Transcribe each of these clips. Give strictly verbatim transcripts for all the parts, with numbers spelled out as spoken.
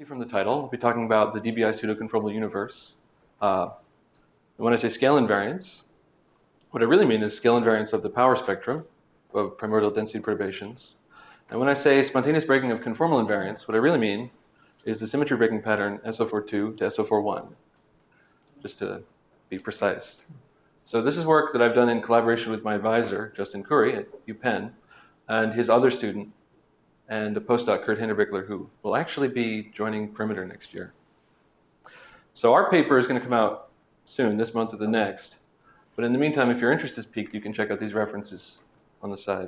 you from the title, I'll be talking about the D B I pseudo-conformal universe. Uh, when I say scale invariance, what I really mean is scale invariance of the power spectrum of primordial density perturbations. And when I say spontaneous breaking of conformal invariance, what I really mean is the symmetry breaking pattern S O four two to S O four one, just to be precise. So this is work that I've done in collaboration with my advisor, Justin Curry at UPenn, and his other student, and a postdoc, Kurt Hinderbickler, who will actually be joining Perimeter next year. So our paper is going to come out soon, this month or the next. But in the meantime, if your interest is piqued, you can check out these references on the side.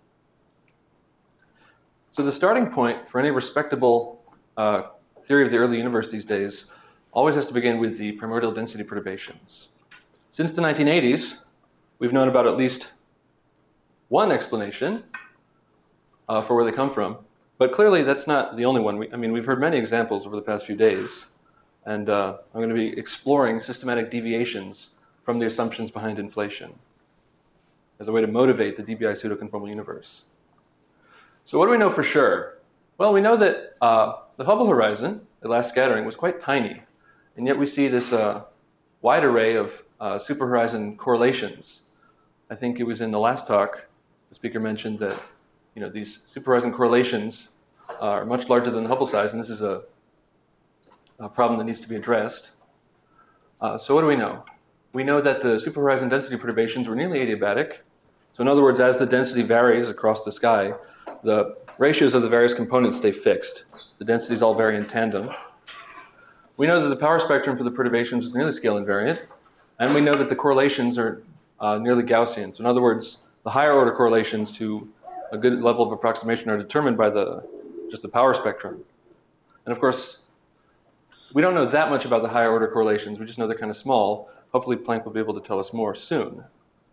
So the starting point for any respectable uh, theory of the early universe these days always has to begin with the primordial density perturbations. Since the nineteen eighties, we've known about at least one explanation uh, for where they come from. But clearly, that's not the only one. We, I mean, we've heard many examples over the past few days. And uh, I'm going to be exploring systematic deviations from the assumptions behind inflation as a way to motivate the D B I pseudo-conformal universe. So what do we know for sure? Well, we know that uh, the Hubble horizon at last scattering was quite tiny. And yet we see this uh, wide array of uh, superhorizon correlations. I think it was in the last talk, the speaker mentioned that you know, these superhorizon correlations are much larger than the Hubble size, and this is a, a problem that needs to be addressed. Uh, so what do we know? We know that the superhorizon density perturbations were nearly adiabatic. So in other words, as the density varies across the sky, the ratios of the various components stay fixed. The densities all vary in tandem. We know that the power spectrum for the perturbations is nearly scale invariant, and we know that the correlations are uh, nearly Gaussian. So in other words, the higher order correlations to a good level of approximation are determined by the just the power spectrum. And of course, we don't know that much about the higher order correlations. We just know they're kind of small. Hopefully Planck will be able to tell us more soon.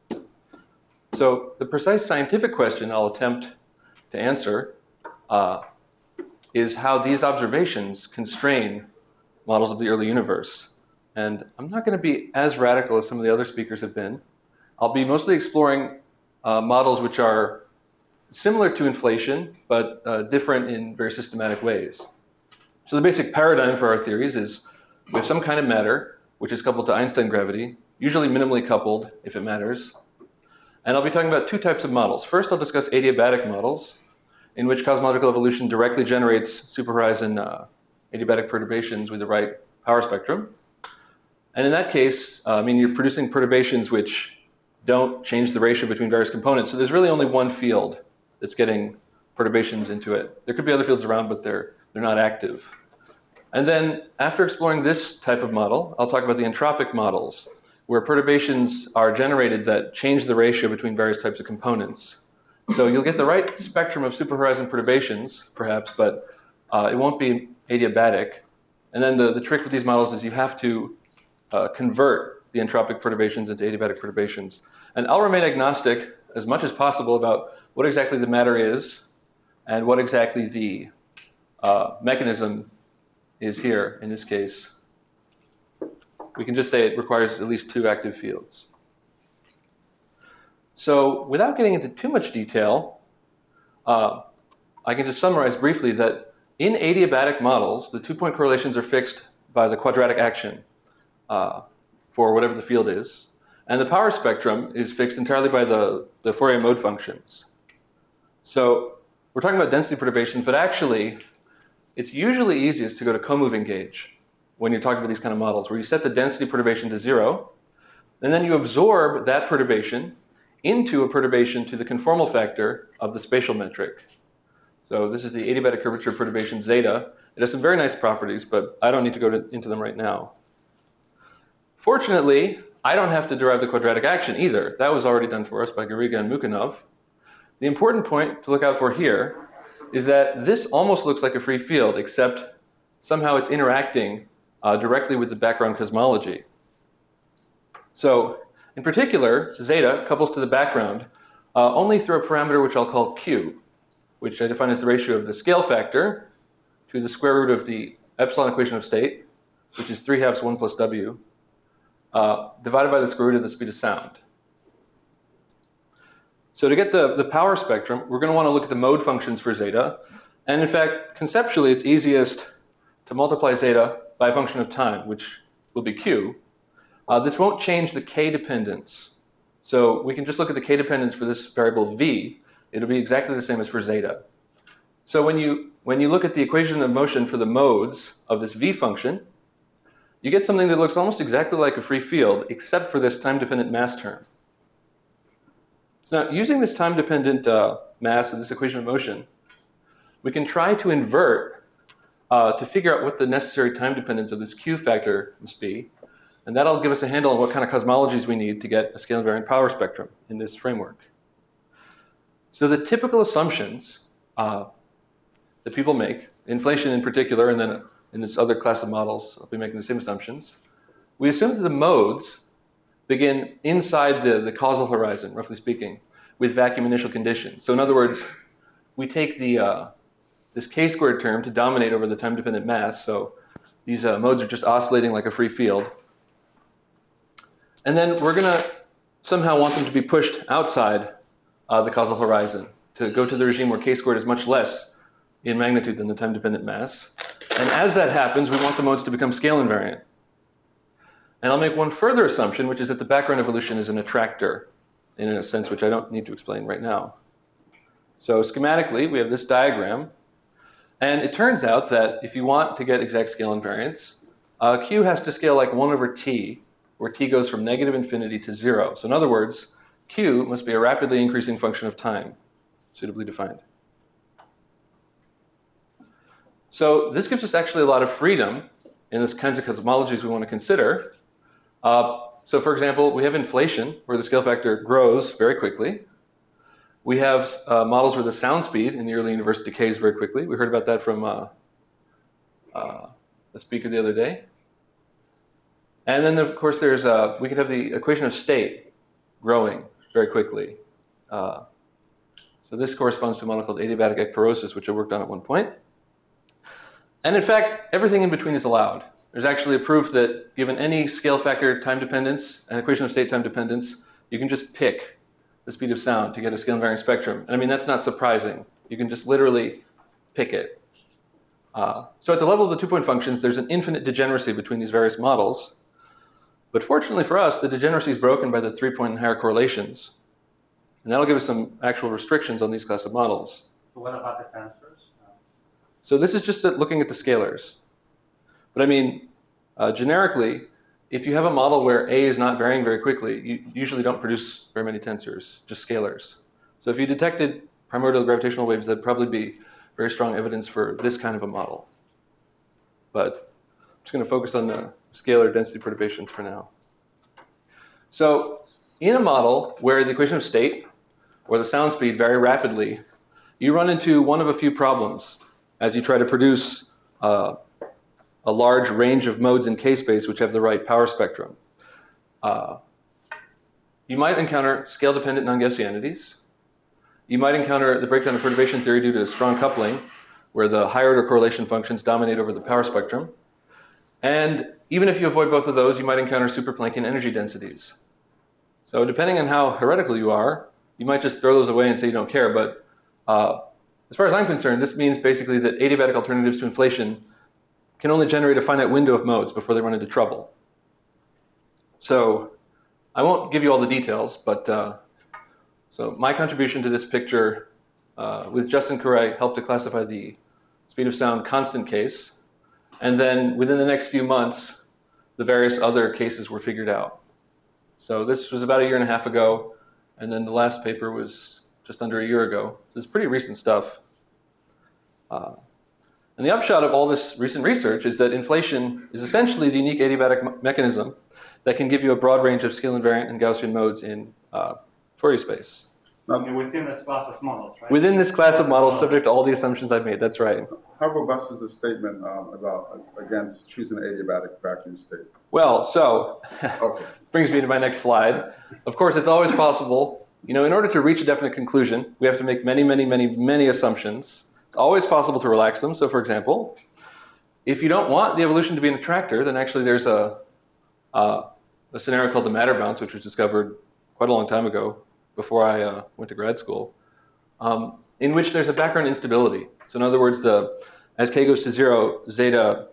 So the precise scientific question I'll attempt to answer uh, is how these observations constrain models of the early universe. And I'm not going to be as radical as some of the other speakers have been. I'll be mostly exploring uh, models which are similar to inflation, but uh, different in very systematic ways. So the basic paradigm for our theories is we have some kind of matter which is coupled to Einstein gravity, usually minimally coupled if it matters. And I'll be talking about two types of models. First, I'll discuss adiabatic models, in which cosmological evolution directly generates superhorizon uh, adiabatic perturbations with the right power spectrum. And in that case, uh, I mean, you're producing perturbations which don't change the ratio between various components. So there's really only one field that's getting perturbations into it. There could be other fields around, but they're, they're not active. And then after exploring this type of model, I'll talk about the entropic models, where perturbations are generated that change the ratio between various types of components. So you'll get the right spectrum of superhorizon perturbations, perhaps, but uh, it won't be adiabatic. And then the, the trick with these models is you have to uh, convert the entropic perturbations into adiabatic perturbations. And I'll remain agnostic as much as possible about what exactly the matter is and what exactly the uh, mechanism is here in this case. We can just say it requires at least two active fields. So without getting into too much detail, uh, I can just summarize briefly that in adiabatic models, the two-point correlations are fixed by the quadratic action uh, for whatever the field is. And the power spectrum is fixed entirely by the, the Fourier mode functions. So we're talking about density perturbations, but actually, it's usually easiest to go to co-moving gauge when you're talking about these kind of models, where you set the density perturbation to zero, and then you absorb that perturbation into a perturbation to the conformal factor of the spatial metric. So this is the adiabatic curvature perturbation zeta. It has some very nice properties, but I don't need to go to, into them right now. Fortunately, I don't have to derive the quadratic action either. That was already done for us by Garriga and Mukhanov. The important point to look out for here is that this almost looks like a free field, except somehow it's interacting uh, directly with the background cosmology. So in particular, zeta couples to the background uh, only through a parameter which I'll call q, which I define as the ratio of the scale factor to the square root of the epsilon equation of state, which is three halves one plus w, uh, divided by the square root of the speed of sound. So to get the, the power spectrum, we're going to want to look at the mode functions for zeta. And in fact, conceptually, it's easiest to multiply zeta by a function of time, which will be q, uh, this won't change the k dependence. So we can just look at the k dependence for this variable v. It'll be exactly the same as for zeta. So when you, when you look at the equation of motion for the modes of this v function, you get something that looks almost exactly like a free field, except for this time-dependent mass term. So now, using this time-dependent uh, mass of this equation of motion, we can try to invert uh, to figure out what the necessary time dependence of this q factor must be, and that'll give us a handle on what kind of cosmologies we need to get a scale-invariant power spectrum in this framework. So the typical assumptions uh, that people make, inflation in particular, and then in this other class of models, I'll be making the same assumptions. We assume that the modes begin inside the, the causal horizon, roughly speaking, with vacuum initial conditions. So in other words, we take the, uh, this k-squared term to dominate over the time-dependent mass. So these uh, modes are just oscillating like a free field. And then we're going to somehow want them to be pushed outside uh, the causal horizon to go to the regime where k-squared is much less in magnitude than the time-dependent mass. And as that happens, we want the modes to become scale invariant. And I'll make one further assumption, which is that the background evolution is an attractor, in a sense which I don't need to explain right now. So schematically, we have this diagram. And it turns out that if you want to get exact scale invariance, uh, Q has to scale like one over t, where t goes from negative infinity to zero. So in other words, Q must be a rapidly increasing function of time, suitably defined. So this gives us actually a lot of freedom in the kinds of cosmologies we want to consider. Uh, so for example, we have inflation, where the scale factor grows very quickly. We have uh, models where the sound speed in the early universe decays very quickly. We heard about that from uh, uh, the speaker the other day. And then, of course, there's uh, we could have the equation of state growing very quickly. Uh, so this corresponds to a model called adiabatic ekpyrosis, which I worked on at one point. And in fact, everything in between is allowed. There's actually a proof that given any scale factor time dependence and equation of state time dependence, you can just pick the speed of sound to get a scale invariant spectrum. And I mean, that's not surprising. You can just literally pick it. Uh, so at the level of the two-point functions, there's an infinite degeneracy between these various models. But fortunately for us, the degeneracy is broken by the three-point and higher correlations. And that'll give us some actual restrictions on these class of models. So what about the tensors? So this is just looking at the scalars. But I mean, uh, generically, if you have a model where A is not varying very quickly, you usually don't produce very many tensors, just scalars. So if you detected primordial gravitational waves, that'd probably be very strong evidence for this kind of a model. But I'm just going to focus on the scalar density perturbations for now. So in a model where the equation of state or the sound speed vary rapidly, you run into one of a few problems as you try to produce uh, a large range of modes in k-space which have the right power spectrum. Uh, you might encounter scale-dependent non-Gaussianities. You might encounter the breakdown of perturbation theory due to strong coupling, where the higher order correlation functions dominate over the power spectrum. And even if you avoid both of those, you might encounter super Planckian energy densities. So depending on how heretical you are, you might just throw those away and say you don't care. But uh, as far as I'm concerned, this means basically that adiabatic alternatives to inflation can only generate a finite window of modes before they run into trouble. So I won't give you all the details, but uh, so my contribution to this picture uh, with Justin Correa helped to classify the speed of sound constant case. And then within the next few months, the various other cases were figured out. So this was about a year and a half ago. And then the last paper was just under a year ago. So it's pretty recent stuff. Uh, and the upshot of all this recent research is that inflation is essentially the unique adiabatic me mechanism that can give you a broad range of scale invariant and Gaussian modes in uh, Fourier space. Okay, within this class of models, right? Within this class of models, subject to all the assumptions I've made, that's right. How robust is the statement um, about uh, against choosing an adiabatic vacuum state? Well, so, Okay. brings me to my next slide. Of course, it's always possible, you know, in order to reach a definite conclusion, we have to make many, many, many, many assumptions. It's always possible to relax them. So for example, if you don't want the evolution to be an attractor, then actually there's a, uh, a scenario called the matter bounce, which was discovered quite a long time ago, before I uh, went to grad school, um, in which there's a background instability. So in other words, the, as k goes to zero, zeta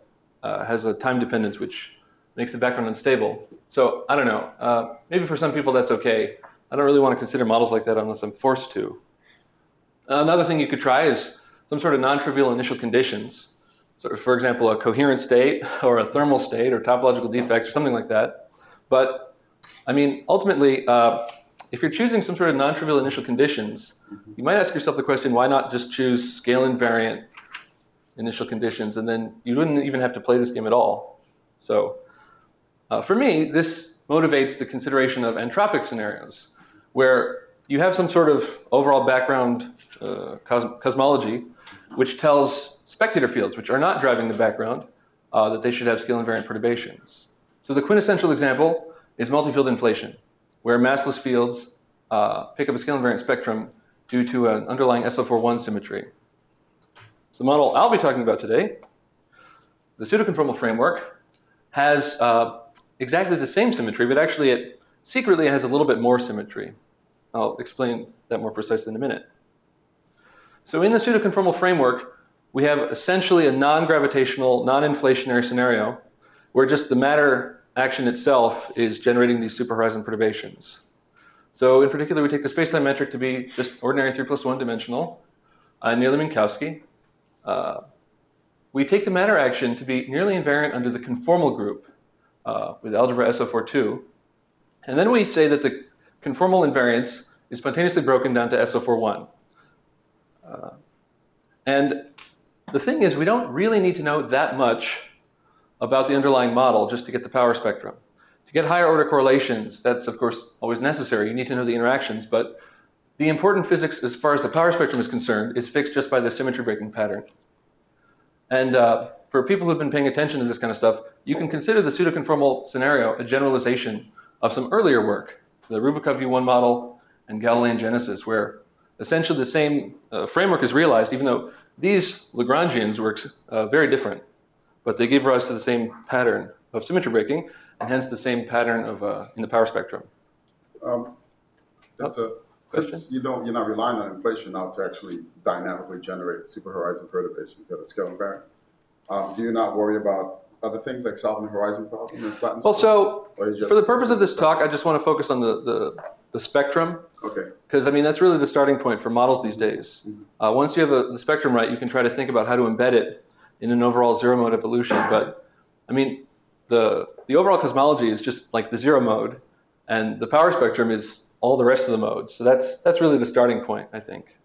uh, has a time dependence which makes the background unstable. So I don't know. Uh, maybe for some people that's okay. I don't really want to consider models like that unless I'm forced to. Another thing you could try is some sort of non-trivial initial conditions. So for example, a coherent state or a thermal state or topological defects or something like that. But I mean, ultimately, uh, if you're choosing some sort of non-trivial initial conditions, you might ask yourself the question, why not just choose scale invariant initial conditions, and then you wouldn't even have to play this game at all. So uh, for me, this motivates the consideration of entropic scenarios, where you have some sort of overall background uh, cos cosmology, which tells spectator fields, which are not driving the background, uh, that they should have scale invariant perturbations. So the quintessential example is multi-field inflation, where massless fields uh, pick up a scale invariant spectrum due to an underlying S O four one symmetry. So the model I'll be talking about today, the pseudoconformal framework, has uh, exactly the same symmetry, but actually it secretly has a little bit more symmetry. I'll explain that more precisely in a minute. So in the pseudoconformal framework, we have essentially a non-gravitational, non-inflationary scenario where just the matter action itself is generating these superhorizon perturbations. So in particular, we take the spacetime metric to be just ordinary three plus one dimensional, uh, nearly Minkowski. Uh, we take the matter action to be nearly invariant under the conformal group uh, with algebra S O four two. And then we say that the conformal invariance is spontaneously broken down to S O four one. Uh, and the thing is, we don't really need to know that much about the underlying model just to get the power spectrum. To get higher order correlations, that's of course always necessary. You need to know the interactions, but the important physics as far as the power spectrum is concerned is fixed just by the symmetry breaking pattern. And uh, for people who've been paying attention to this kind of stuff, you can consider the pseudoconformal scenario a generalization of some earlier work, the Rubikov U one model and Galilean Genesis, where essentially the same uh, framework is realized, even though these Lagrangians were uh, very different, but they gave rise to the same pattern of symmetry breaking, and hence the same pattern of uh, in the power spectrum. Um, that's a, since you don't, you're not relying on inflation now to actually dynamically generate superhorizon perturbations that are scale invariant, um, do you not worry about other things like solving the horizon problem and flattening? Well, so just, for the purpose of this talk, I just want to focus on the, the, the spectrum. Okay. Because, I mean, that's really the starting point for models these days. Mm-hmm. uh, once you have a, the spectrum right, you can try to think about how to embed it in an overall zero-mode evolution. But, I mean, the, the overall cosmology is just like the zero mode, and the power spectrum is all the rest of the modes. So that's, that's really the starting point, I think.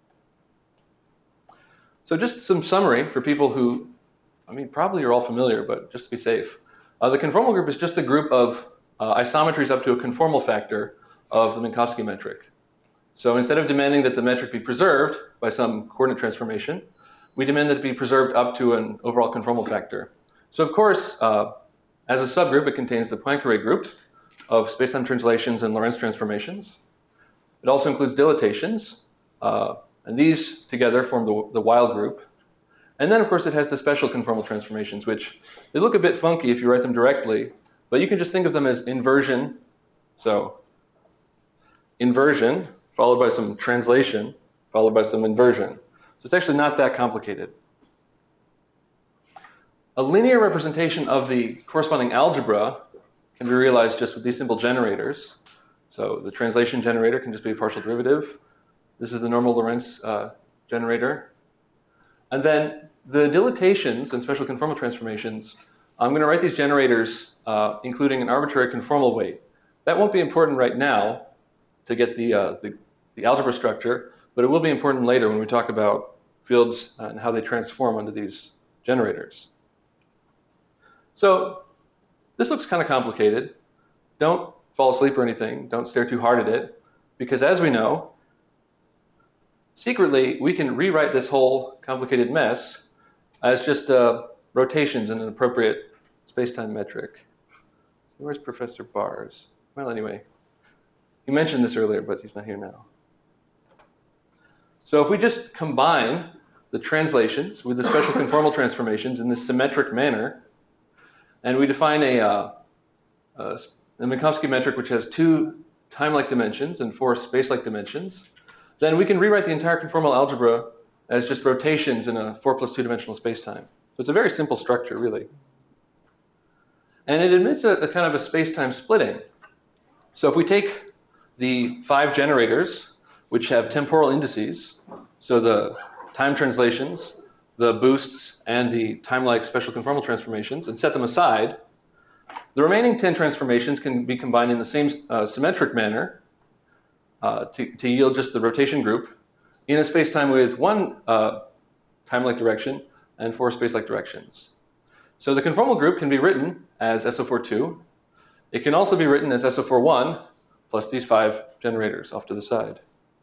So just some summary for people who, I mean, probably you're all familiar, but just to be safe. Uh, the conformal group is just the group of uh, isometries up to a conformal factor of the Minkowski metric. So instead of demanding that the metric be preserved by some coordinate transformation, we demand that it be preserved up to an overall conformal factor. So of course, uh, as a subgroup, it contains the Poincare group of spacetime translations and Lorentz transformations. It also includes dilatations, uh, and these together form the, the Weil group. And then, of course, it has the special conformal transformations, which they look a bit funky if you write them directly, but you can just think of them as inversion. So inversion, followed by some translation, followed by some inversion. So it's actually not that complicated. A linear representation of the corresponding algebra can be realized just with these simple generators. So the translation generator can just be a partial derivative. This is the normal Lorentz uh, generator. And then the dilatations and special conformal transformations, I'm going to write these generators uh, including an arbitrary conformal weight. That won't be important right now to get the, uh, the, the algebra structure, but it will be important later when we talk about fields and how they transform under these generators. So this looks kind of complicated. Don't fall asleep or anything. Don't stare too hard at it, because as we know, secretly, we can rewrite this whole complicated mess as just uh, rotations in an appropriate spacetime metric. So where's Professor Bars? Well, anyway, he mentioned this earlier, but he's not here now. So if we just combine the translations with the special conformal transformations in this symmetric manner, and we define a, uh, a, a Minkowski metric which has two time-like dimensions and four space-like dimensions, then we can rewrite the entire conformal algebra as just rotations in a four plus two dimensional spacetime. So it's a very simple structure, really. And it admits a, a kind of a space-time splitting. So if we take the five generators, which have temporal indices, so the time translations, the boosts, and the time-like special conformal transformations, and set them aside, the remaining ten transformations can be combined in the same uh, symmetric manner uh, to, to yield just the rotation group in a space-time with one uh, time-like direction and four space-like directions. So the conformal group can be written as S O four two. It can also be written as S O four one plus these five generators off to the side.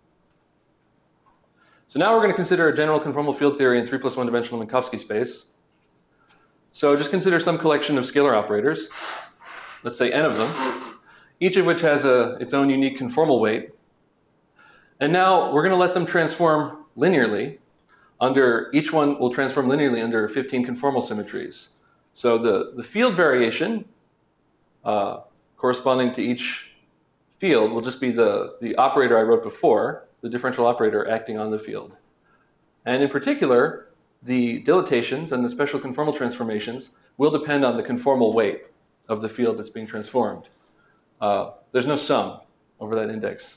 So now we're going to consider a general conformal field theory in three plus one dimensional Minkowski space. So just consider some collection of scalar operators, let's say n of them, each of which has a, its own unique conformal weight. And now we're going to let them transform linearly. Under, each one will transform linearly under fifteen conformal symmetries. So the, the field variation uh, corresponding to each field will just be the, the operator I wrote before, the differential operator acting on the field. And in particular, the dilatations and the special conformal transformations will depend on the conformal weight of the field that's being transformed. Uh, there's no sum over that index.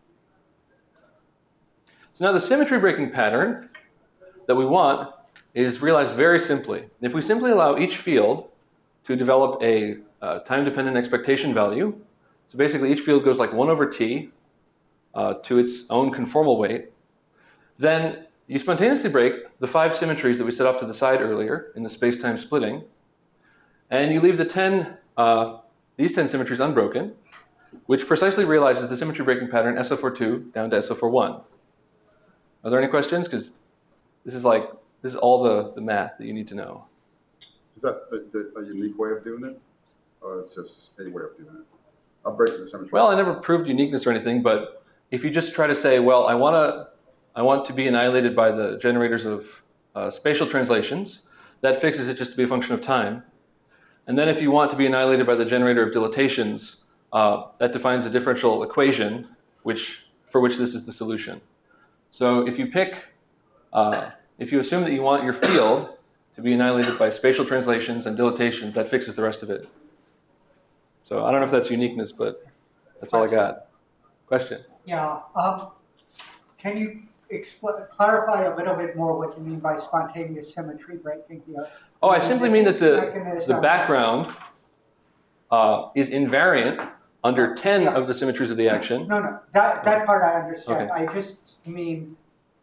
So now the symmetry breaking pattern that we want is realized very simply. If we simply allow each field to develop a uh, time-dependent expectation value, so basically each field goes like one over t uh, to its own conformal weight, then you spontaneously break the five symmetries that we set off to the side earlier in the space-time splitting, and you leave the ten, uh, these ten symmetries unbroken, which precisely realizes the symmetry breaking pattern S O four two down to S O four one. Are there any questions? Because this is like, this is all the, the math that you need to know. Is that the, the, a unique way of doing it? Or it's just a way of doing it? I'm breaking the symmetry. Well, I never proved uniqueness or anything, but if you just try to say, well, I want to I want to be annihilated by the generators of uh, spatial translations, that fixes it just to be a function of time. And then if you want to be annihilated by the generator of dilatations, uh, that defines a differential equation which, for which this is the solution. So if you pick, uh, if you assume that you want your field to be annihilated by spatial translations and dilatations, that fixes the rest of it. So I don't know if that's uniqueness, but that's all I got. Question? Yeah. Um, can you expl- clarify a little bit more what you mean by spontaneous symmetry breaking here? Oh, I simply mean that the, the Mechanism. background uh, is invariant under ten Yeah. of the symmetries of the action. No, no, that, that part I understand. Okay. I just mean,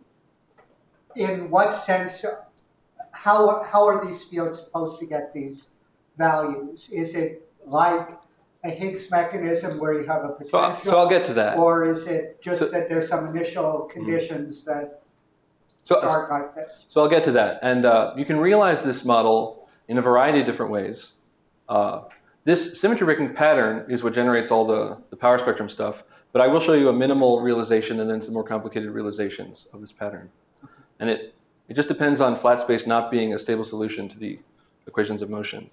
in what sense, how, how are these fields supposed to get these values? Is it like a Higgs mechanism where you have a So, I- potential? so I'll get to that. Or is it just So- that there's some initial conditions that So, start like this? so I'll get to that. And uh, you can realize this model in a variety of different ways. Uh, this symmetry breaking pattern is what generates all the, the power spectrum stuff. But I will show you a minimal realization and then some more complicated realizations of this pattern. And it, it just depends on flat space not being a stable solution to the equations of motion.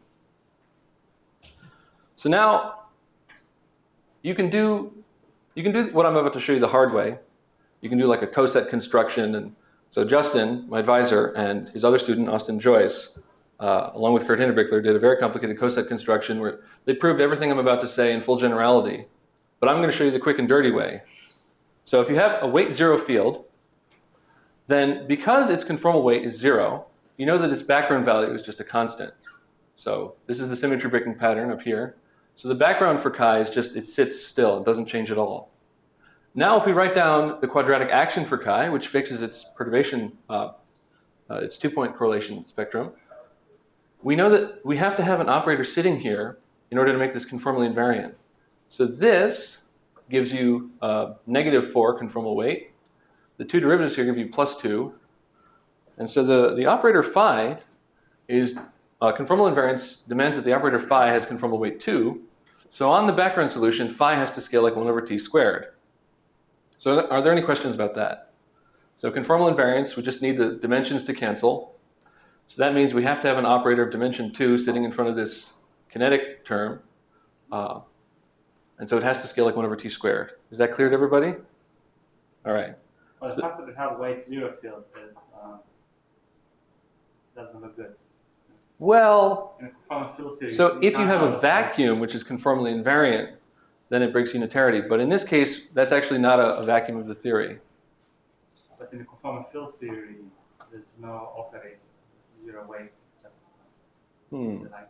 So now you can do you can do what I'm about to show you the hard way. You can do like a coset construction. And so Justin, my advisor, and his other student, Austin Joyce, uh, along with Kurt Hinderbickler, did a very complicated coset construction where they proved everything I'm about to say in full generality. But I'm going to show you the quick and dirty way. So if you have a weight zero field, then because its conformal weight is zero, you know that its background value is just a constant. So this is the symmetry breaking pattern up here. So the background for chi is just, it sits still, it doesn't change at all. Now if we write down the quadratic action for chi, which fixes its perturbation, uh, uh, its two-point correlation spectrum, we know that we have to have an operator sitting here in order to make this conformally invariant. So this gives you uh, negative four conformal weight. The two derivatives here give you plus two. And so the, the operator phi is, uh, conformal invariance demands that the operator phi has conformal weight two. So on the background solution, phi has to scale like one over t squared. So are there, are there any questions about that? So conformal invariance, we just need the dimensions to cancel. So that means we have to have an operator of dimension two sitting in front of this kinetic term. Uh, and so it has to scale like one over t squared. Is that clear to everybody? All right. Well, the fact that we have weight zero field is uh, doesn't look good. Well, In a conformal field theory. So if you have a can't- vacuum which is conformally invariant, then it breaks unitarity. But in this case, that's actually not a, a vacuum of the theory. But in the conformal field theory, there's no operator, zero weight. Except Hmm. the vacuum.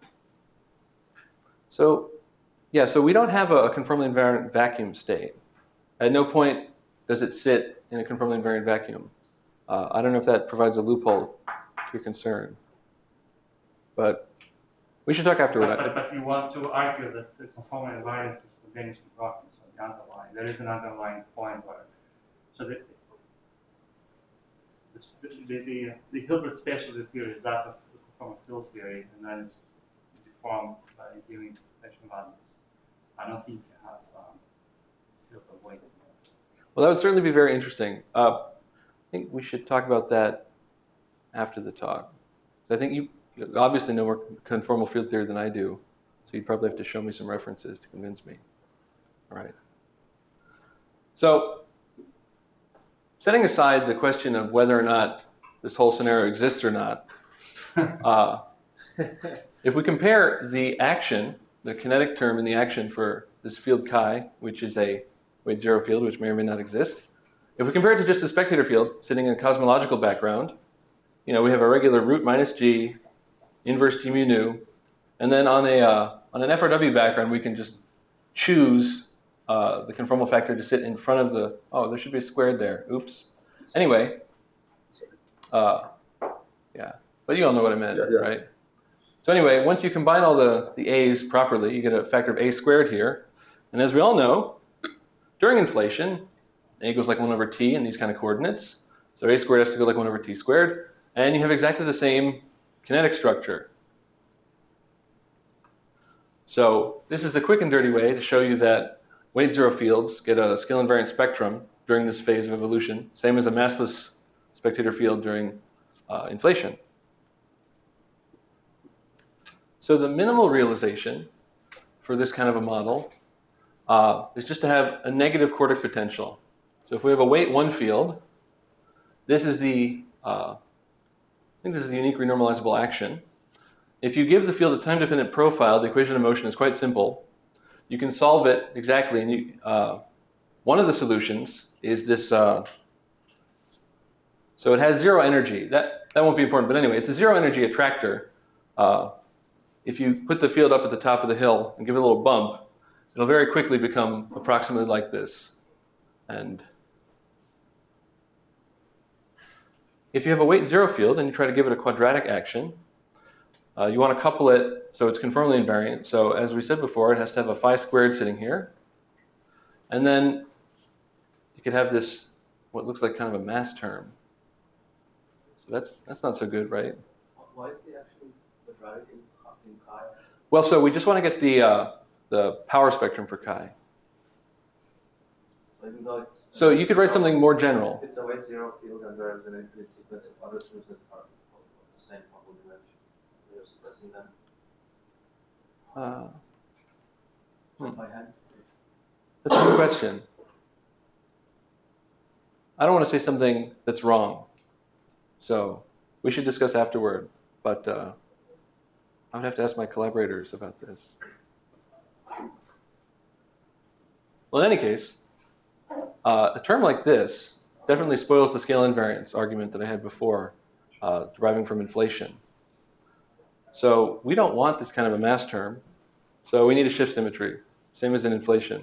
So, yeah, so we don't have a, a conformally invariant vacuum state. At no point does it sit in a conformally invariant vacuum. Uh, I don't know if that provides a loophole to your concern. But we should talk afterward. But, but, but you want to argue that the conformal invariance is convenient to Brocken, so the underlying, there is an underlying point where, so the, the, the, the, the Hilbert specialty theory is that of the conformal field theory, and then it's deformed by giving interpretation values. I don't think you have um, field of weight. Well, that would certainly be very interesting. Uh, I think we should talk about that after the talk. So I think you you obviously know more conformal field theory than I do, so you'd probably have to show me some references to convince me. All right. So setting aside the question of whether or not this whole scenario exists or not, uh, if we compare the action, the kinetic term in the action for this field chi, which is a weight zero field, which may or may not exist, if we compare it to just a spectator field sitting in a cosmological background, you know, we have a regular root minus g, inverse g mu nu, and then on a uh, on an F R W background, we can just choose uh, the conformal factor to sit in front of the, oh, there should be a squared there, oops. Anyway, uh, yeah, but you all know what I meant, Yeah, yeah. right? So anyway, once you combine all the, the a's properly, you get a factor of a squared here, and as we all know, during inflation, a goes like one over t in these kind of coordinates, so a squared has to go like one over t squared, and you have exactly the same kinetic structure. So this is the quick and dirty way to show you that weight zero fields get a scale invariant spectrum during this phase of evolution, same as a massless spectator field during uh, inflation. So the minimal realization for this kind of a model uh, is just to have a negative quartic potential. So if we have a weight one field, this is the uh, I think this is the unique renormalizable action. If you give the field a time-dependent profile, the equation of motion is quite simple. You can solve it exactly. And you, uh, one of the solutions is this. Uh, so it has zero energy. That, that won't be important. But anyway, it's a zero energy attractor. Uh, if you put the field up at the top of the hill and give it a little bump, it'll very quickly become approximately like this. And if you have a weight zero field and you try to give it a quadratic action, uh, you want to couple it so it's conformally invariant. So as we said before, it has to have a phi squared sitting here. And then you could have this, what looks like kind of a mass term. So that's, that's not so good, right? Why is the action quadratic in, in chi? Well, so we just want to get the, uh, the power spectrum for chi. So even though it's So you could write something more general. It's a weight zero field and there is an infinite sequence of other terms that are of the same probable dimension. You're suppressing them Uh, Hmm. by hand. That's a good question. I don't want to say something that's wrong. So we should discuss afterward. But uh, I would have to ask my collaborators about this. Well, in any case, uh, a term like this definitely spoils the scale invariance argument that I had before, uh, deriving from inflation. So we don't want this kind of a mass term. So we need a shift symmetry, same as in inflation.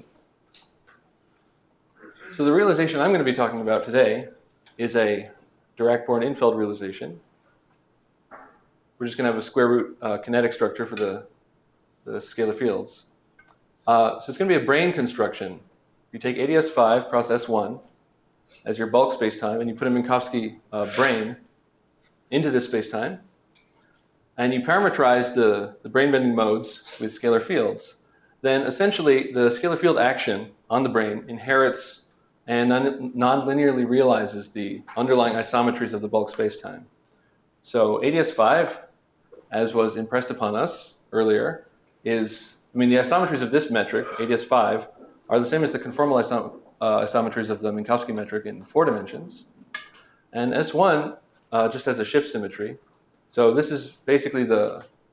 So the realization I'm going to be talking about today is a Dirac-Born-Infeld realization. We're just going to have a square root uh, kinetic structure for the, the scalar fields. Uh, so it's going to be a brane construction. You take A D S five cross S one as your bulk spacetime, and you put a Minkowski uh, brane into this spacetime, and you parameterize the, the brane bending modes with scalar fields. Then essentially the scalar field action on the brane inherits and non- non-linearly realizes the underlying isometries of the bulk spacetime. So A D S five, as was impressed upon us earlier, is, I mean, the isometries of this metric, A D S five, are the same as the conformal isom- uh, isometries of the Minkowski metric in four dimensions. And S one uh, just has a shift symmetry. So this is basically the,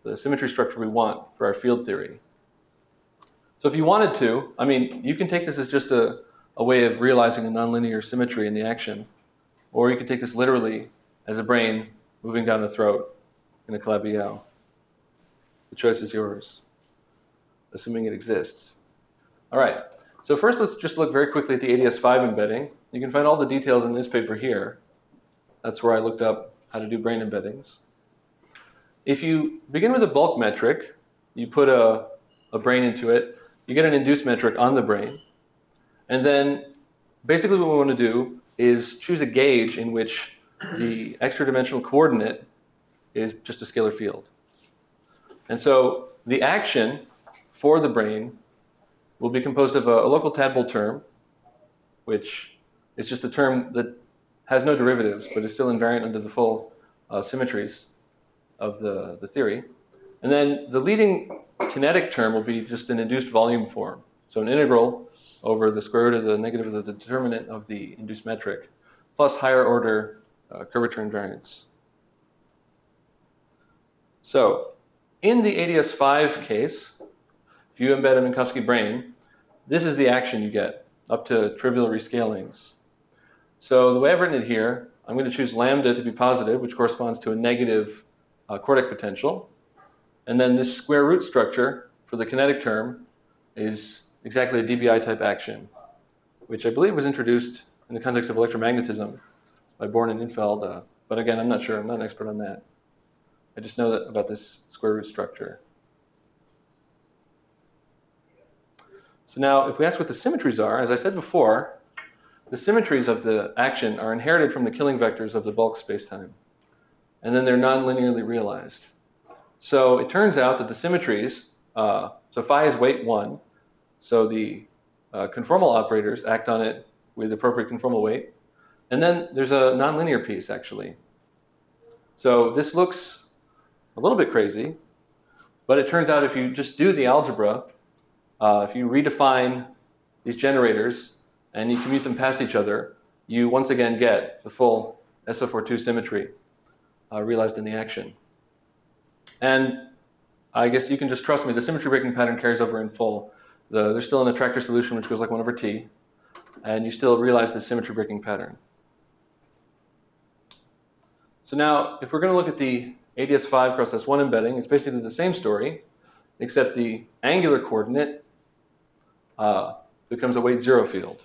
the symmetry structure we want for our field theory. So if you wanted to, I mean, you can take this as just a, a way of realizing a nonlinear symmetry in the action, or you could take this literally as a brain moving down the throat in a Calabi-Yau. The choice is yours, assuming it exists. All right, so first let's just look very quickly at the A D S five embedding. You can find all the details in this paper here. That's where I looked up how to do brain embeddings. If you begin with a bulk metric, you put a, a brain into it, you get an induced metric on the brain, and then basically what we want to do is choose a gauge in which the extra dimensional coordinate is just a scalar field. And so the action for the brain will be composed of a, a local tadpole term, which is just a term that has no derivatives, but is still invariant under the full uh, symmetries of the, the theory. And then the leading kinetic term will be just an induced volume form. So an integral over the square root of the negative of the determinant of the induced metric, plus higher order uh, curvature invariance. So in the A D S five case, if you embed a Minkowski brain, this is the action you get, up to trivial rescalings. So the way I've written it here, I'm going to choose lambda to be positive, which corresponds to a negative uh, Cordic potential. And then this square root structure for the kinetic term is exactly a D B I type action, which I believe was introduced in the context of electromagnetism by Born and Infeld. Uh, but again, I'm not sure. I'm not an expert on that. I just know that about this square root structure. So now, if we ask what the symmetries are, as I said before, the symmetries of the action are inherited from the killing vectors of the bulk spacetime. And then they're non-linearly realized. So it turns out that the symmetries, uh, so phi is weight one, so the uh, conformal operators act on it with appropriate conformal weight. And then there's a nonlinear piece, actually. So this looks a little bit crazy, but it turns out if you just do the algebra, uh, if you redefine these generators and you commute them past each other, you once again get the full S O forty-two symmetry uh, realized in the action. And I guess you can just trust me, the symmetry breaking pattern carries over in full. The, there's still an attractor solution which goes like one over t, and you still realize the symmetry breaking pattern. So now, if we're going to look at the A D S five cross S one embedding, it's basically the same story, except the angular coordinate uh, becomes a weight zero field.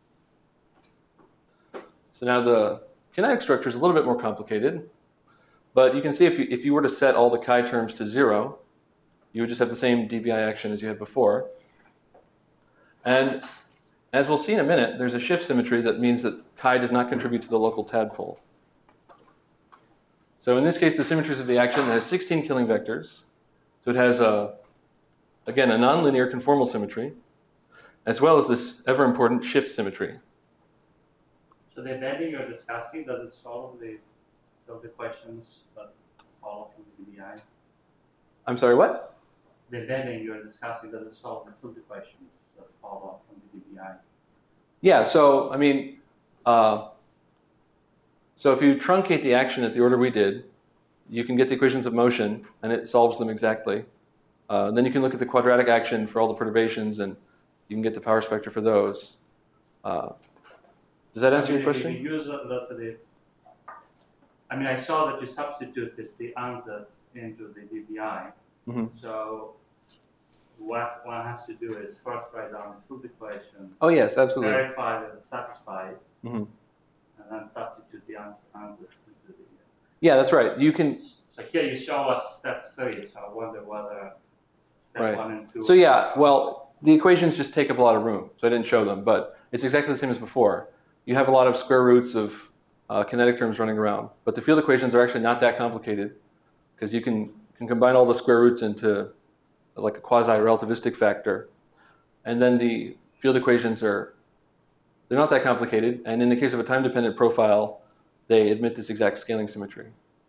So now the kinetic structure is a little bit more complicated, but you can see if you, if you were to set all the chi terms to zero, you would just have the same D B I action as you had before. And as we'll see in a minute, there's a shift symmetry that means that chi does not contribute to the local tadpole. So in this case, the symmetries of the action has sixteen killing vectors. So it has, a, again, a nonlinear conformal symmetry, as well as this ever important shift symmetry. So the embedding you're discussing, does it solve the, solve the questions that follow from the D B I? I'm sorry, what? The embedding you're discussing, does it solve the filter questions that follow from the D B I? Yeah, so, I mean, uh, so if you truncate the action at the order we did, you can get the equations of motion, and it solves them exactly. Uh, then you can look at the quadratic action for all the perturbations, and you can get the power spectra for those. Uh, does that answer I mean, your question? If you use let's say the, I mean, I saw that you substitute this, the answers into the D B I. Mm-hmm. So what one has to do is first write down the field equations. Oh, yes, absolutely. Verify that it's satisfied, Mm-hmm. and then substitute the answers into the. Yeah, that's right. You can. So here you show us step three. So I wonder whether step Right. one and two. So yeah, well, the equations just take up a lot of room, so I didn't show them, but it's exactly the same as before. You have a lot of square roots of uh, kinetic terms running around, but the field equations are actually not that complicated because you can, can combine all the square roots into like a quasi-relativistic factor, and then the field equations are, they're not that complicated, and in the case of a time-dependent profile, they admit this exact scaling symmetry.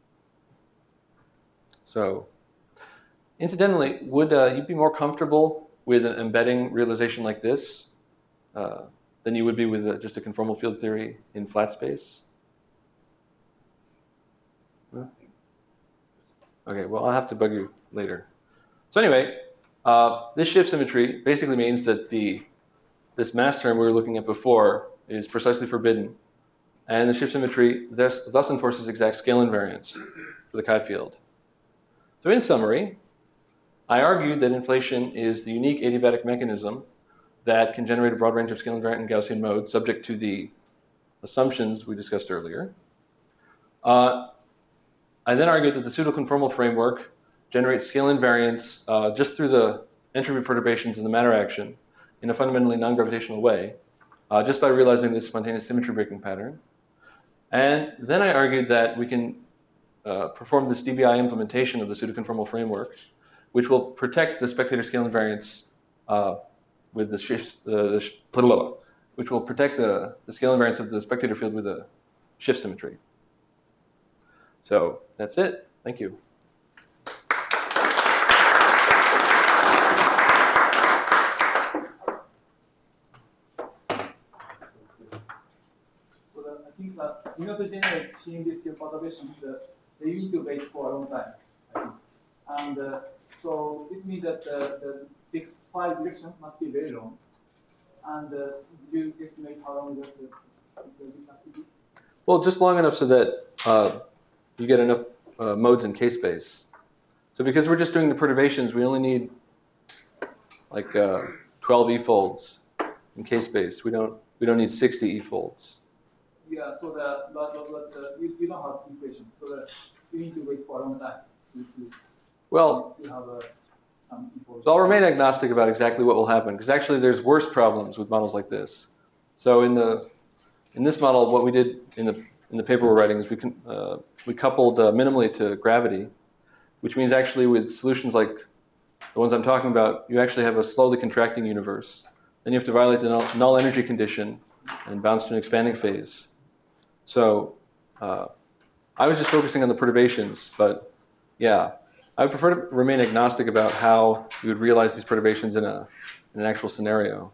So, incidentally, would uh, you be more comfortable with an embedding realization like this uh, than you would be with a, just a conformal field theory in flat space? Huh? Okay, well, I'll have to bug you later. So anyway, uh, this shift symmetry basically means that the this mass term we were looking at before is precisely forbidden, and the shift symmetry thus, thus enforces exact scale invariance for the chi field. So in summary, I argued that inflation is the unique adiabatic mechanism that can generate a broad range of scale invariant and Gaussian modes subject to the assumptions we discussed earlier. Uh, I then argued that the pseudo-conformal framework generates scale invariance uh, just through the entropy perturbations in the matter action in a fundamentally non-gravitational way, uh, just by realizing this spontaneous symmetry breaking pattern. And then I argued that we can uh, perform this D B I implementation of the pseudo-conformal framework, which will protect the spectator scale invariance uh, with the shifts, uh, the sh blah, blah, blah, which will protect the, the scale invariance of the spectator field with a shift symmetry. So that's it. Thank you. Well, I think that in order to generate seeing scale perturbations, the, they need to wait for a long time, I think. And uh, so it means that uh, the x five direction must be very long. And uh, do you estimate how long that the, the has to be? Well, just long enough so that uh, you get enough uh, modes in k-space. So because we're just doing the perturbations, we only need like uh, twelve e-folds in k-space. We don't we don't need sixty e-folds. Yeah, so the but, but, but uh, you, you don't have equation, so that you need to wait for a long time to, to, Well, to have uh, some equals. so I'll remain agnostic about exactly what will happen, because actually there's worse problems with models like this. So in the in this model, what we did in the in the paper we're writing is we can, uh, we coupled uh, minimally to gravity, which means actually with solutions like the ones I'm talking about, you actually have a slowly contracting universe. Then you have to violate the null, null energy condition and bounce to an expanding phase. So uh, I was just focusing on the perturbations, but yeah, I would prefer to remain agnostic about how you would realize these perturbations in a in an actual scenario.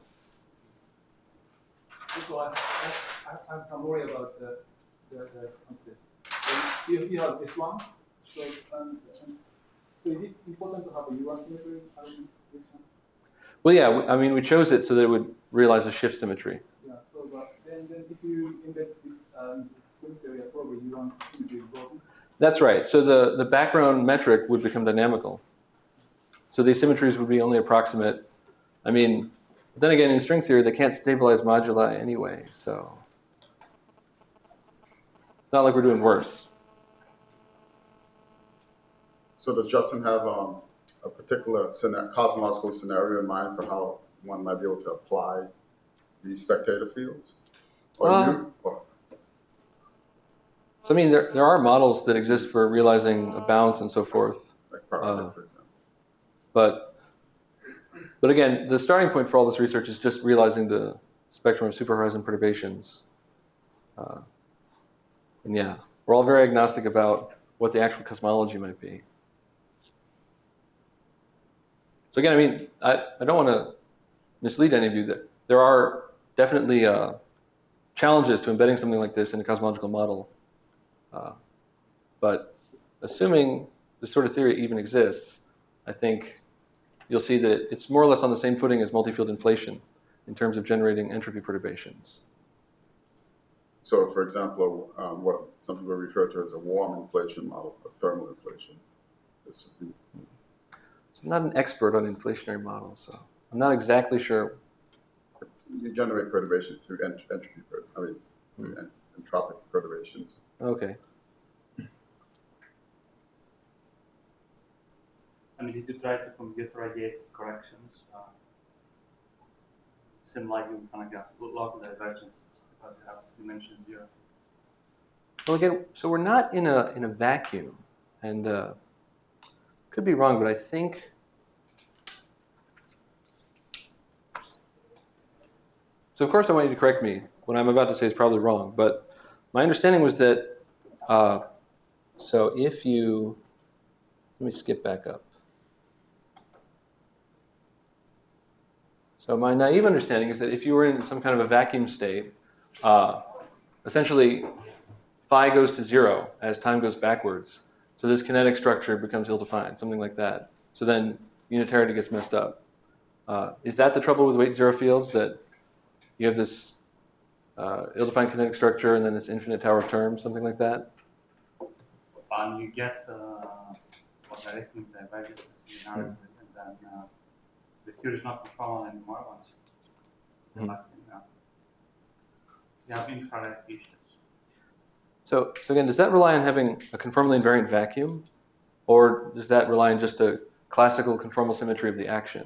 So I, I, I'm I'm worried about the, the, the concept. So you, you have this one, so, um, um, so is it important to have a U one symmetry in this direction? Well, yeah, we- I mean, we chose it so that it would realize a shift symmetry. Yeah, so but then, then if you embed this um, string theory, probably U one symmetry is broken. That's right. So the, the background metric would become dynamical. So these symmetries would be only approximate. I mean, then again, in string theory, they can't stabilize moduli anyway. So it's not like we're doing worse. So does Justin have um, a particular scena- cosmological scenario in mind for how one might be able to apply these spectator fields? Or Uh, you? Or, So I mean, there, there are models that exist for realizing a bounce and so forth. like power, Uh, for example. But, but again, the starting point for all this research is just realizing the spectrum of superhorizon perturbations. Uh, and yeah, we're all very agnostic about what the actual cosmology might be. So again, I mean, I, I don't want to mislead any of you that there are definitely uh, challenges to embedding something like this in a cosmological model. Uh, but assuming this sort of theory even exists, I think you'll see that it's more or less on the same footing as multi-field inflation in terms of generating entropy perturbations. So, for example, um, what some people refer to as a warm inflation model, a thermal inflation. This would be, So I'm not an expert on inflationary models, so I'm not exactly sure. you generate perturbations through ent- entropy, per- I mean, through en- entropic perturbations. Okay. I mean, if you try to compute radiative corrections, uh, it seems like you kind of get log divergences because you have dimension zero. Well, again, so we're not in a in a vacuum, and uh, could be wrong, but I think. So of course I want you to correct me. What I'm about to say is probably wrong, but my understanding was that. Uh, so if you, let me skip back up. So my naive understanding is that if you were in some kind of a vacuum state, uh, essentially phi goes to zero as time goes backwards. So this kinetic structure becomes ill-defined, something like that. So then unitarity gets messed up. Uh, is that the trouble with weight zero fields, that you have this uh, ill-defined kinetic structure and then this infinite tower of terms, something like that? And you get uh, what directly diverges linearity, and then uh, the theory is not conformal anymore once you Mhm. like, you know, you have infrared issues. So, so again, does that rely on having a conformally invariant vacuum, or does that rely on just a classical conformal symmetry of the action?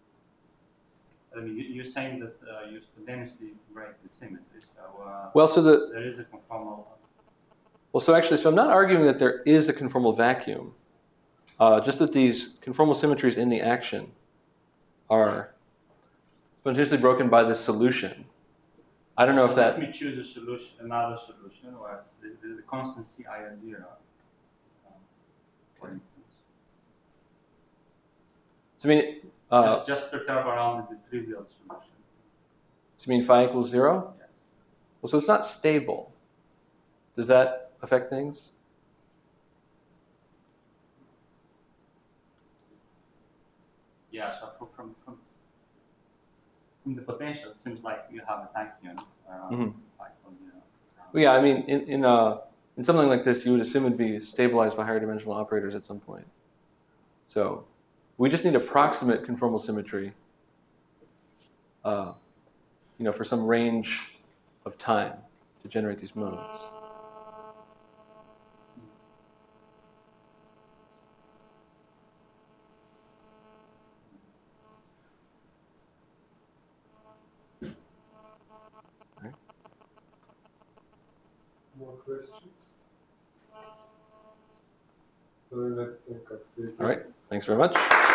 I mean, you- you're saying that uh, you spontaneously break the symmetry, so uh, Well, so the there is a conformal. well, so actually, so I'm not arguing that there is a conformal vacuum, uh, just that these conformal symmetries in the action are spontaneously broken by this solution. I don't know if So that. Let me choose a solution, another solution where the, the, the constant C I is zero, um, for instance. So I mean, uh, just, just perturb around the trivial solution. so you mean phi equals zero? Yes. Well, so it's not stable. Does that affect things? Yeah, so from, from, from, from the potential, it seems like you have a vacuum around Mhm. phi equals zero. Um, Well, yeah, I mean, in in uh, in something like this, you would assume it'd be stabilized by higher dimensional operators at some point. So we just need approximate conformal symmetry, uh, you know, for some range of time to generate these modes. More questions? So let's think of it. All right, thanks very much.